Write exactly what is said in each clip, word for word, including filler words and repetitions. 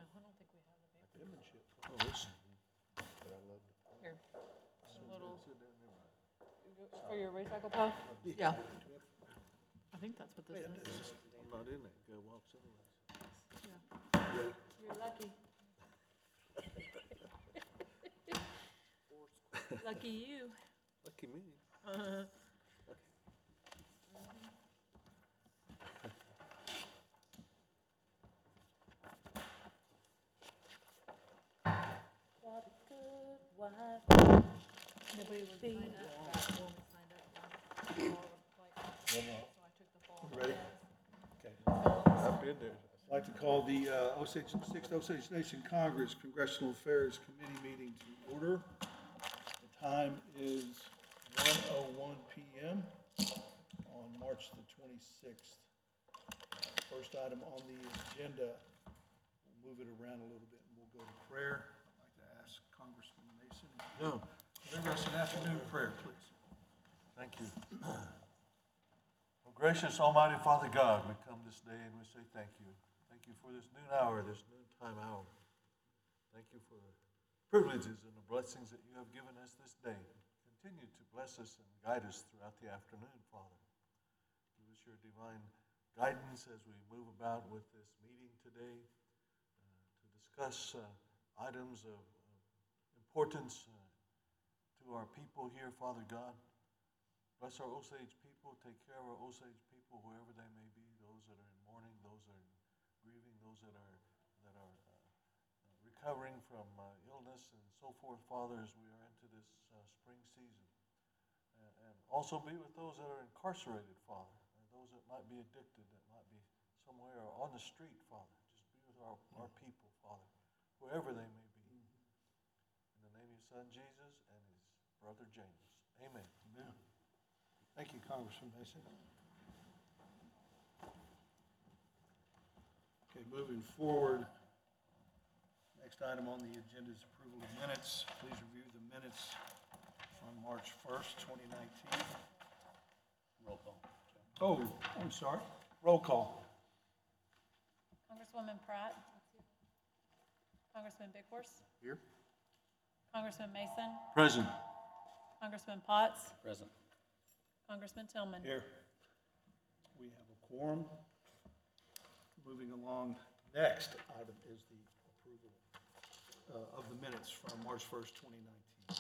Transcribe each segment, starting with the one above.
I don't think we have the paper. Penmanship. Oh, listen. But I love it. Here, So a little, sit down there, Mike. for your recycle pile? Yeah. I think that's what this is. I'm not in that. Go walks anyways. Yeah. You're lucky. Lucky you. Lucky me. Uh, What a good wife. Nobody was signed up. That woman signed up. for all of, like, So I took the fall. Ready? Yes. Okay. I've been there. I'd like to call the uh, Osage, Sixth Osage Nation Congress Congressional Affairs Committee meeting to order. The time is one oh one P M on March the twenty-sixth. First item on the agenda, we'll move it around a little bit and we'll go to prayer. I'd like to ask Congressman Mason. No, Deliver us an afternoon prayer, please. thank you. Well, gracious Almighty Father God, we come this day and we say thank you. Thank you for this noon hour, this noontime hour. Thank you for the privileges and the blessings that you have given us this day. Continue to bless us and guide us throughout the afternoon, Father. Give us your divine guidance as we move about with this meeting today uh, to discuss uh, items of, of importance uh, to our people here, Father God. Bless our Osage people. Take care of our Osage people, wherever they may be, those that are in mourning, those that are grieving, those that are that are uh, uh, recovering from uh, illness and so forth, Father, as we are into this uh, spring season. And, and also be with those that are incarcerated, Father, and those that might be addicted, that might be somewhere on the street, Father. Just be with our, our people, Father, wherever they may be. In the name of your Son, Jesus, and his brother, James. Amen. Amen. Thank you, Congressman Mason. Okay, moving forward. Next item on the agenda is approval of minutes. Please review the minutes from March first, twenty nineteen. Roll call. Oh, I'm sorry. Roll call. Congresswoman Pratt. Congressman Bigghorse. Here. Congressman Mason. Present. Congressman Potts. Present. Congressman Tillman. Here. We have a quorum. Moving along, next item is the approval uh, of the minutes from March first, twenty nineteen.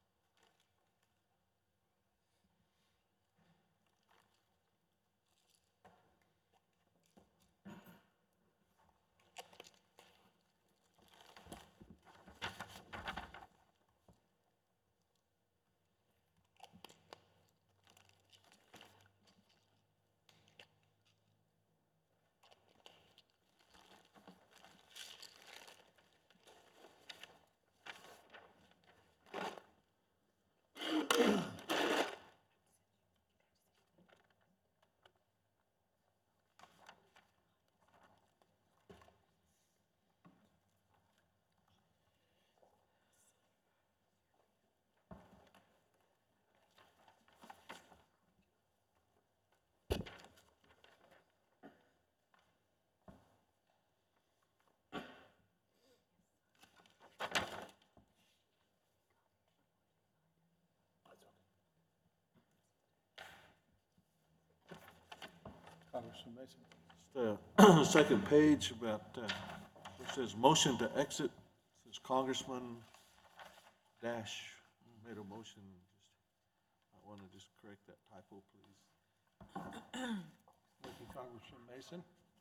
Congressman Mason. Just, uh, second page about, uh, it says motion to exit. It says Congressman Dash made a motion. Just, I want to just correct that typo, please. Thank you, Congressman Mason.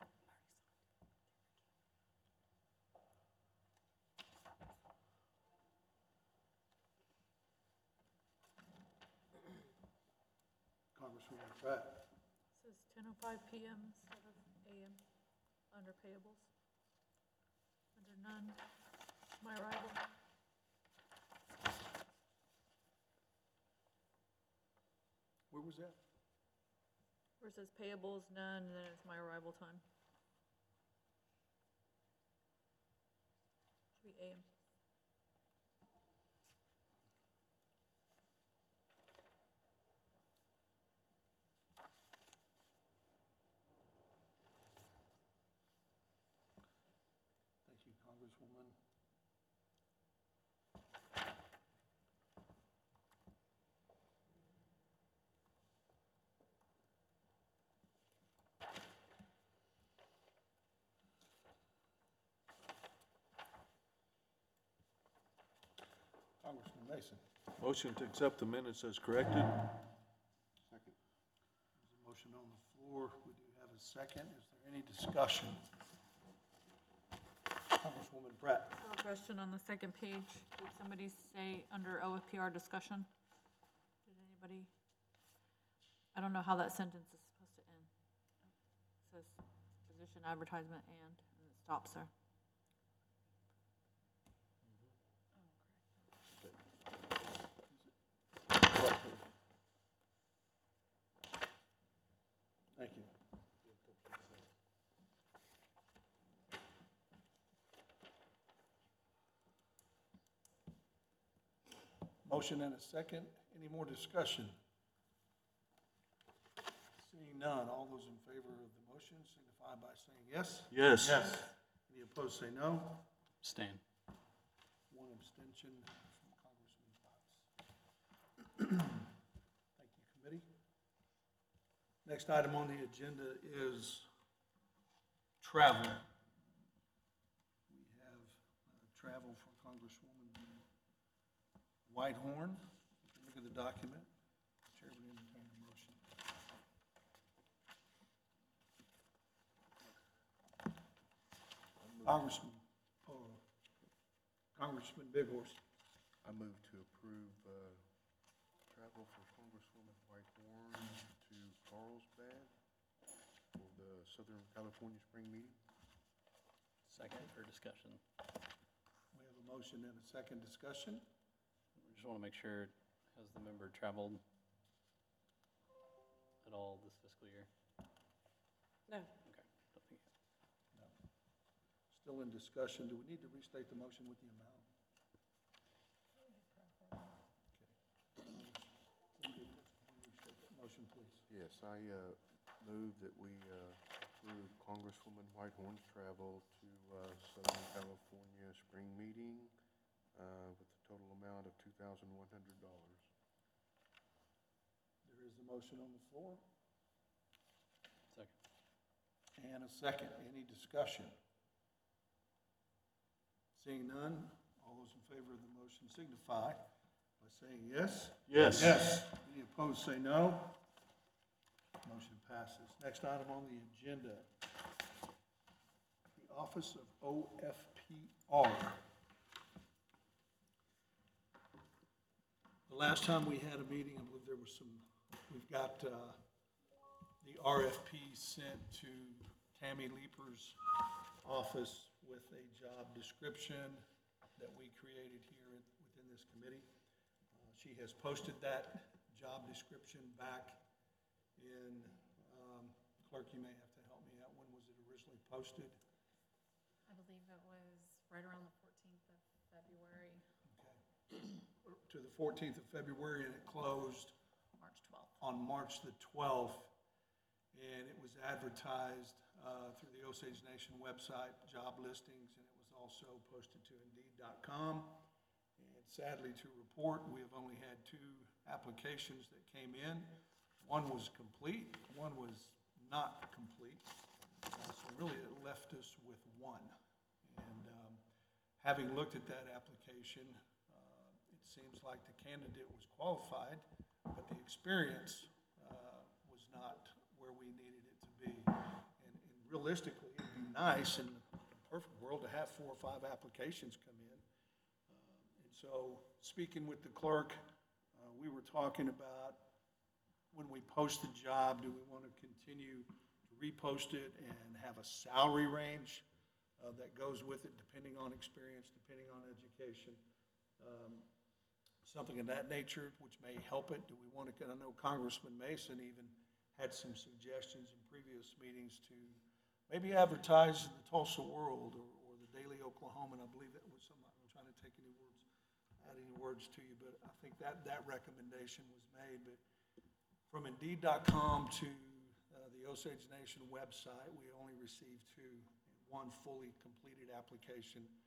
Congresswoman Pratt. Says ten oh five P M instead of A M under payables. Under none, my arrival. Where was that? Where it says payables, none, and then it's my arrival time. Should be A M. Thank you, Congressman. Congresswoman. Congressman Mason. Motion to accept the minutes as corrected. Second. There's a motion on the floor. We do have a second. Is there any discussion? Congresswoman Pratt. I have a question on the second page. Did somebody say under O F P R discussion? Did anybody? I don't know how that sentence is supposed to end. It says position advertisement and, and it stops there. Thank you. Motion and a second. Any more discussion? Seeing none, all those in favor of the motion signify by saying yes. Yes. Any opposed, say no. Abstain. One abstention from Congressman Potts. Thank you, committee. Next item on the agenda is travel. We have uh, travel for Congresswoman Whitehorn. Look at the document. Chair would entertain a motion. Congressman, oh, Congressman Big Horse. I move to approve uh, travel for Congresswoman Whitehorn to Carlsbad for the Southern California Spring Meeting. Second for discussion. We have a motion and a second discussion. We just want to make sure, has the member traveled at all this fiscal year? No. Okay. Don't think so. No. Still in discussion. Do we need to restate the motion with the amount? Okay. Motion, please. Yes, I uh, move that we uh, approve Congresswoman Whitehorn's travel to uh, Southern California Spring Meeting uh, with a total amount of two thousand one hundred dollars. There is a motion on the floor Second. and a second. Any discussion? Seeing none, all those in favor of the motion signify by saying yes. Yes. Yes. Any opposed, say no. Motion passes. Next item on the agenda, the Office of O F P R. The last time we had a meeting, I believe there was some, we've got uh, the R F P sent to Tammy Leeper's office with a job description that we created here within this committee. Uh, She has posted that job description back in, um, clerk, you may have to help me out. When was it originally posted? I believe it was right around the fourteenth of February, Okay. To the fourteenth of February, and it closed March twelfth. on March the twelfth. And it was advertised uh, through the Osage Nation website, job listings, and it was also posted to Indeed dot com. And sadly to report, we have only had two applications that came in. One was complete, one was not complete. Uh, So really, it left us with one. And um, having looked at that application, uh, it seems like the candidate was qualified, but the experience uh, was not where we needed it to be. And and realistically, it'd be nice in the perfect world to have four or five applications come in. Uh, And so, speaking with the clerk, uh, we were talking about when we post the job, do we want to continue to repost it and have a salary range uh, that goes with it, depending on experience, depending on education? Um, Something of that nature, which may help it. Do we want to, I know Congressman Mason even had some suggestions in previous meetings to maybe advertise in the Tulsa World or, or the Daily Oklahoman. I believe that was something, I'm trying to take any words, add any words to you, but I think that, that recommendation was made. But from Indeed dot com to uh, the Osage Nation website, we only received two, one fully completed application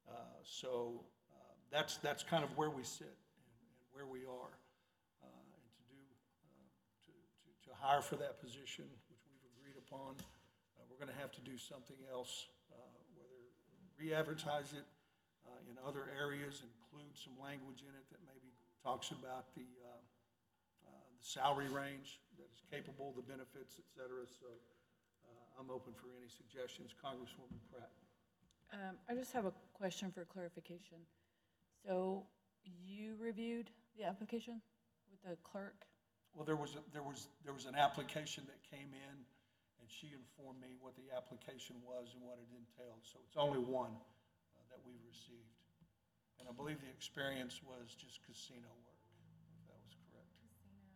Uh, So uh, that's, that's kind of where we sit and and where we are. Uh, And to do, uh, to, to to hire for that position, which we've agreed upon, uh, we're going to have to do something else, uh, whether re-advertise it uh, in other areas, include some language in it that maybe talks about the, uh, uh, the salary range that is capable, the benefits, et cetera. So uh, I'm open for any suggestions. Congresswoman Pratt. Um, I just have a question for clarification. So you reviewed the application with the clerk? Well, there was, a- there was, there was an application that came in, and she informed me what the application was and what it entailed. So it's only one uh, that we've received. And I believe the experience was just casino work, if that was correct. Casino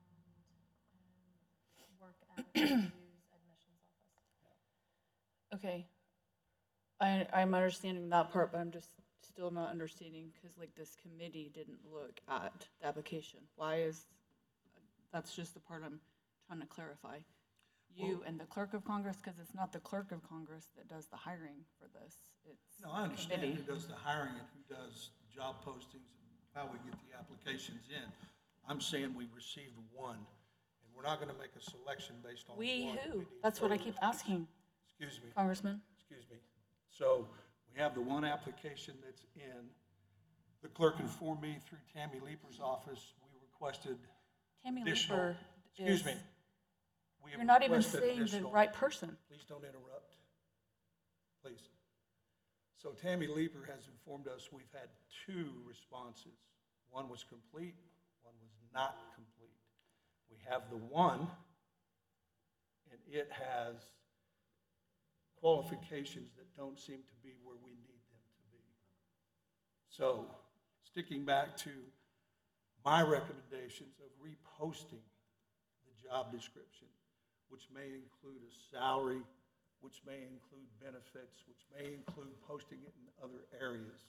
and, um, work at the Hughes admissions office. Okay. I, I'm understanding that part, but I'm just still not understanding, because like this committee didn't look at the application. Why is, that's just the part I'm trying to clarify. You and the clerk of Congress, because it's not the clerk of Congress that does the hiring for this. It's No, I understand committee. who does the hiring and who does job postings and how we get the applications in. I'm saying we received one, and we're not gonna make a selection based on one. We who? need That's what I further- keep asking, Excuse me. Congressman. Excuse me. So we have the one application that's in. The clerk informed me through Tammy Leeper's office, we requested Tammy additional. Leeper Excuse is, me. We have you're not even requested saying the additional- right person. Please don't interrupt. Please. So Tammy Leeper has informed us we've had two responses. One was complete, one was not complete. We have the one, and it has qualifications that don't seem to be where we need them to be. So, sticking back to my recommendations of reposting the job description, which may include a salary, which may include benefits, which may include posting it in other areas.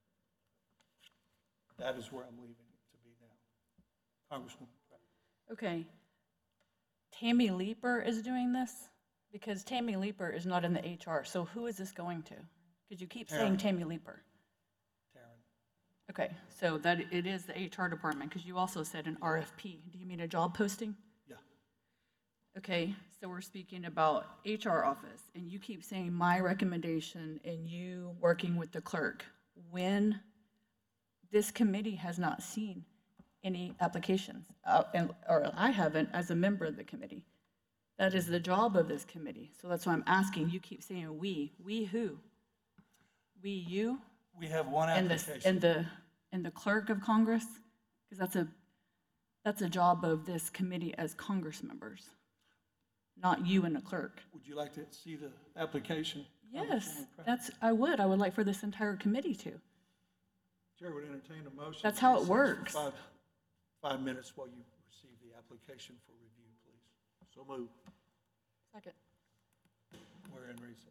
That is where I'm leaving it to be now. Congresswoman Pratt. Okay. Tammy Leeper is doing this? Because Tammy Leeper is not in the H R, so who is this going to? Because you keep saying Taryn. Tammy Leeper. Taryn. Okay, so that, it is the H R department, because you also said an R F P. Do you mean a job posting? Yeah. Okay, so we're speaking about H R office, and you keep saying my recommendation and you working with the clerk. When this committee has not seen any applications, uh, and, or I haven't as a member of the committee. That is the job of this committee. So that's why I'm asking, you keep saying we. We who? We, you? We have one And the, application. and the, and the clerk of Congress? Because that's a, that's a job of this committee as Congress members, not you and the clerk. Would you like to see the application? Yes, Congresswoman Pratt? that's, I would. I would like for this entire committee to. Chair would entertain a motion. That's to how it recess for works. Five, five minutes while you receive the application for review, please. So moved. Second. We're in recess.